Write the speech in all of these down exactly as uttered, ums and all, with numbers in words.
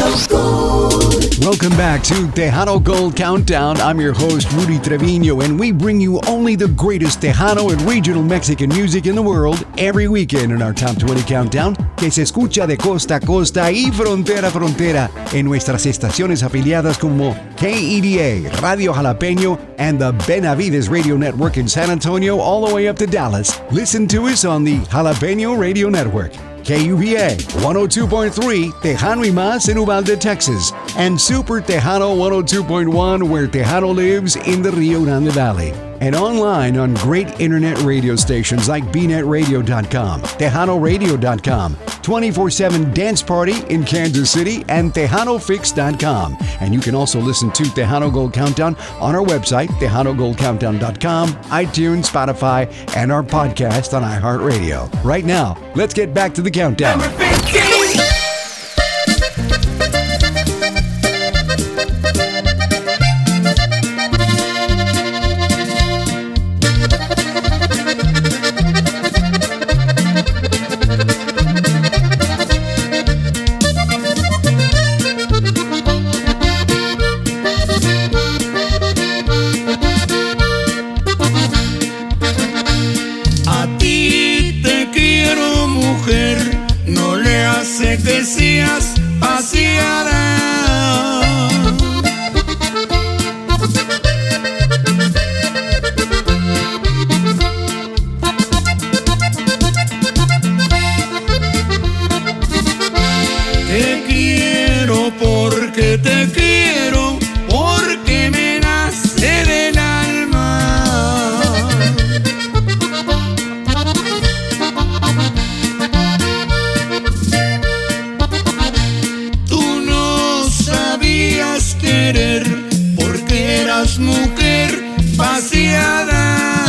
Tejano Gold. Welcome back to Tejano Gold Countdown. I'm your host, Rudy Trevino, and we bring you only the greatest Tejano and regional Mexican music in the world every weekend in our Top twenty Countdown, que se escucha de costa a costa y frontera a frontera en nuestras estaciones afiliadas como K E D A, Radio Jalapeño, and the Benavides Radio Network in San Antonio all the way up to Dallas. Listen to us on the Jalapeño Radio Network. K U V A one oh two point three, Tejano y Más in Uvalde, Texas, and Super Tejano one oh two point one, where Tejano lives in the Rio Grande Valley. And online on great internet radio stations like b net radio dot com, tejano radio dot com, twenty-four seven Dance Party in Kansas City, and tejano fix dot com. And you can also listen to Tejano Gold Countdown on our website, tejano gold countdown dot com, iTunes, Spotify, and our podcast on iHeartRadio. Right now, let's get back to the countdown. Number fifteen. Que seas paseada. Te quiero porque te quiero, porque me nace del alma. Querer porque eras mujer paseada.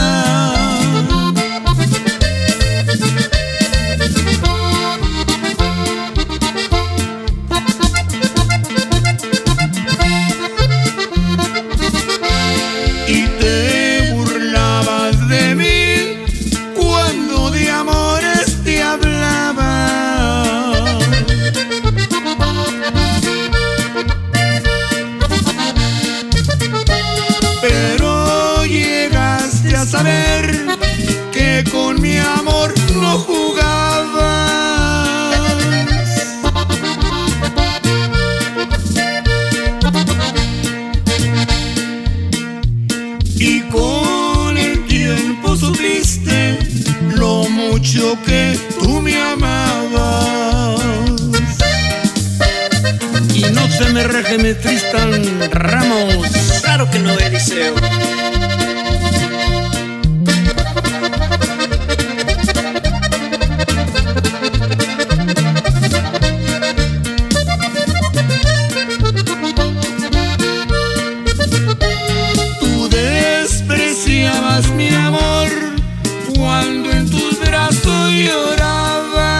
Y te burlabas de mí cuando de amores te hablaba. Pero llegaste a saber que con mi amor no jugabas. Y con el tiempo supiste lo mucho que tú me amabas. Y no se me reje me Tristan Ramos. Claro que no, Eliseo. Tú despreciabas mi amor cuando en tus brazos lloraba.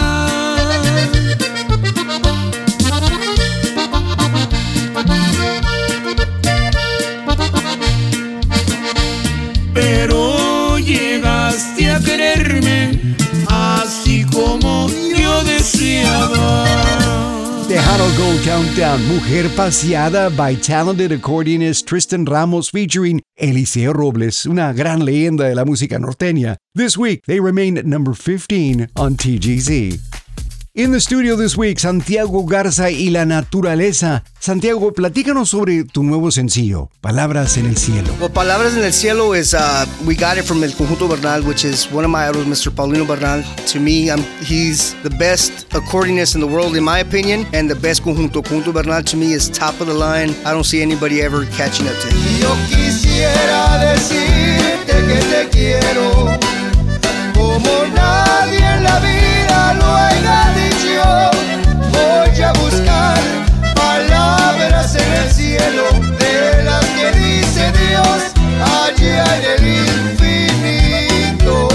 Pero llegaste a quererme así como yo deseaba. Tejano Gold Countdown, Mujer Paseada by talented accordionist Tristan Ramos featuring Eliseo Robles, una gran leyenda de la música norteña. This week, they remained at number fifteen on T G Z. In the studio this week, Santiago Garza y la Naturaleza. Santiago, platícanos sobre tu nuevo sencillo, Palabras en el Cielo. Well, Palabras en el Cielo is, uh, we got it from El Conjunto Bernal, which is one of my idols, Mister Paulino Bernal. To me, I'm, he's the best accordionist in the world, in my opinion, and the best Conjunto. Conjunto Bernal, to me, is top of the line. I don't see anybody ever catching up to him. Yo quisiera decirte que te quiero, como nadie en la vida lo haya dicho. Voy a buscar palabras en el cielo, de las que dice Dios allá en el infinito.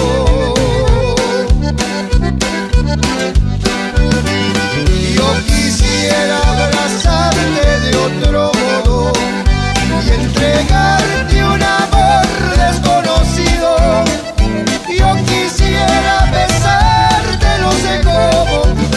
Yo quisiera abrazarte de otro modo y entregarte un amor desconocido. Yo quisiera besarte, no sé cómo,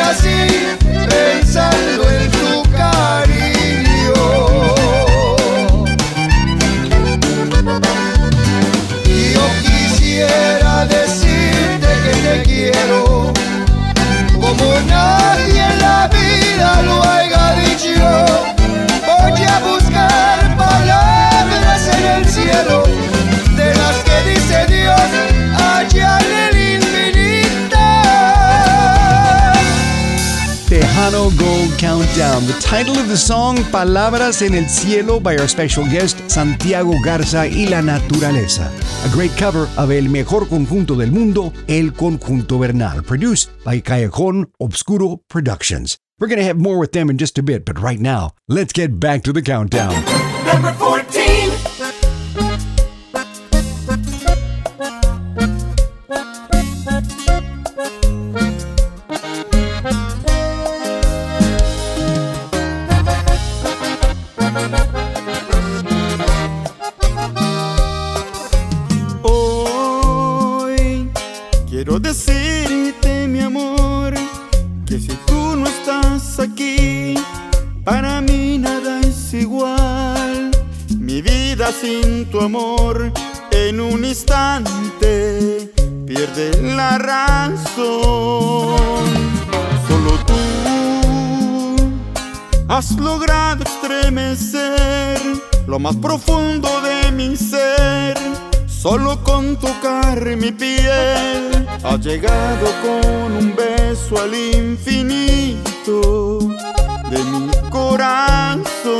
así, pensando en tu cariño. Y yo quisiera decirte que te quiero como nadie en la vida lo haya dicho. Voy a buscar palabras en el cielo, de las que dice Dios allá en el infinito. Tejano Gold Countdown. The title of the song, Palabras en el Cielo, by our special guest, Santiago Garza y La Naturaleza. A great cover of el mejor conjunto del mundo, El Conjunto Bernal, produced by Callejón Obscuro Productions. We're going to have more with them in just a bit, but right now, let's get back to the countdown. Number fourteen. Hoy quiero decirte, mi amor, que si tú no estás aquí, para mí nada es igual. Mi vida sin tu amor en un instante pierde la razón. Solo tú has logrado estremecer lo más profundo de mi ser. Solo con tocar mi piel has llegado con un beso al infinito de mi corazón.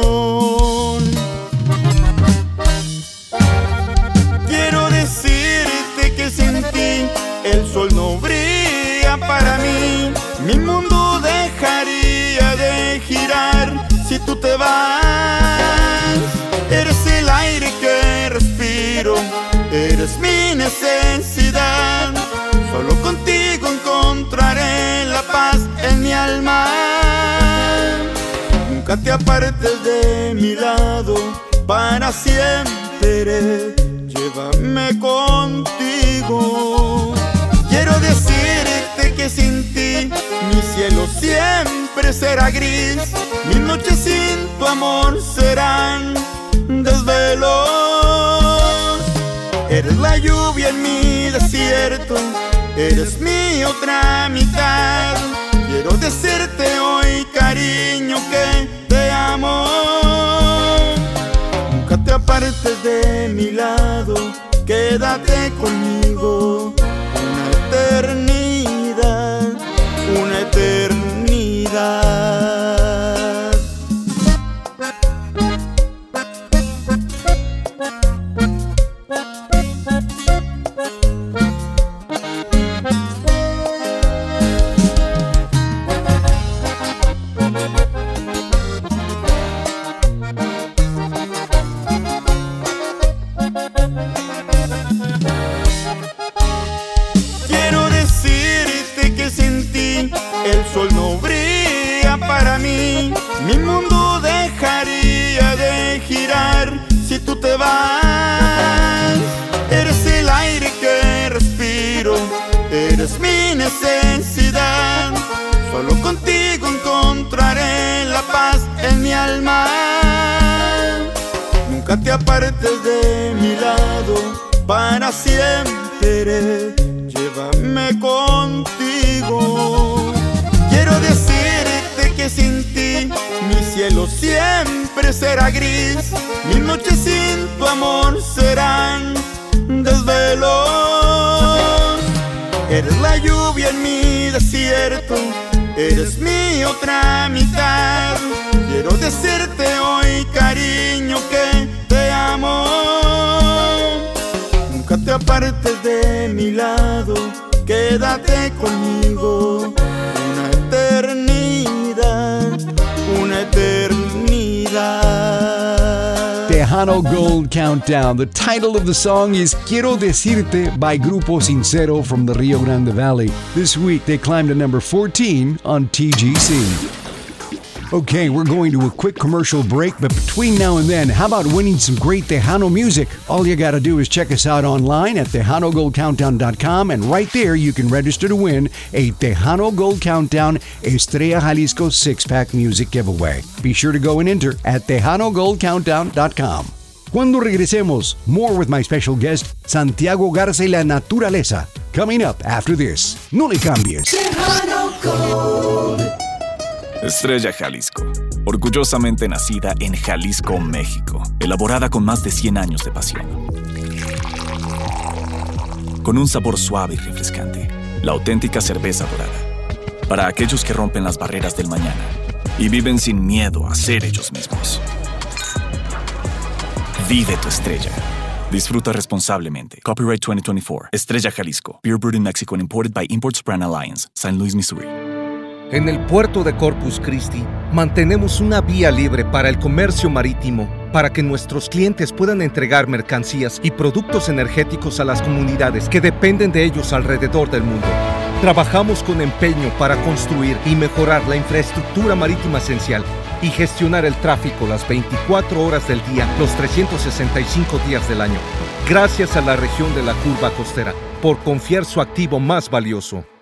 Quiero decirte que sin ti el sol no brilla para mí. Mi mundo dejaría de girar si tú te vas. Eres el aire que respiro, eres mi necesidad. Solo contigo encontraré la paz en mi alma. Nunca te apartes de mi lado, para siempre llévame contigo. Quiero decirte que sin ti mi cielo siempre será gris. Mis noches sin tu amor serán desvelos. Eres la lluvia en mi desierto, eres mi otra mitad. Quiero decirte hoy, cariño, que te amo. Nunca te apartes de mi lado, quédate conmigo. Una eternidad, una eternidad. Quiero decirte que sin ti el sol no brilla para mí. Mi mundo dejaría de girar si tú te vas. Eres el aire que respiro, eres mi necesidad. Solo contigo encontraré la paz en mi alma. Nunca te apartes de mi lado, para siempre llévame contigo. Quiero decirte que sin ti mi cielo siempre será gris. Mis noches sin tu amor serán desvelos. Eres la lluvia en mi desierto, eres mi otra mitad. Quiero decirte hoy, cariño, que te amo. Nunca te apartes de mi lado, quédate conmigo. Una eternidad, una eternidad. Tejano Gold Countdown. The title of the song is Quiero Decirte by Grupo Sincero from the Rio Grande Valley. This week they climbed to number fourteen on T G C. Okay, we're going to a quick commercial break, but between now and then, how about winning some great Tejano music? All you gotta do is check us out online at Tejano Gold Countdown dot com, and right there you can register to win a Tejano Gold Countdown Estrella Jalisco six-pack music giveaway. Be sure to go and enter at Tejano Gold Countdown dot com. Cuando regresemos, more with my special guest, Santiago Garza y la Naturaleza. Coming up after this. No le cambies. Tejano Gold. Estrella Jalisco, orgullosamente nacida en Jalisco, México, elaborada con más de cien años de pasión. Con un sabor suave y refrescante, la auténtica cerveza dorada. Para aquellos que rompen las barreras del mañana y viven sin miedo a ser ellos mismos. Vive tu estrella. Disfruta responsablemente. Copyright twenty twenty-four. Estrella Jalisco. Beer brewed in Mexico and imported by Imports Brand Alliance. Saint Louis, Missouri. En el puerto de Corpus Christi, mantenemos una vía libre para el comercio marítimo, para que nuestros clientes puedan entregar mercancías y productos energéticos a las comunidades que dependen de ellos alrededor del mundo. Trabajamos con empeño para construir y mejorar la infraestructura marítima esencial y gestionar el tráfico las veinticuatro horas del día, los trescientos sesenta y cinco días del año. Gracias a la región de la Curva Costera por confiar su activo más valioso.